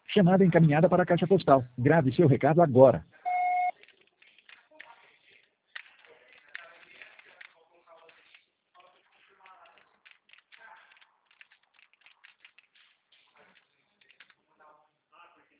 Chamada encaminhada para a caixa postal. Grave seu recado agora.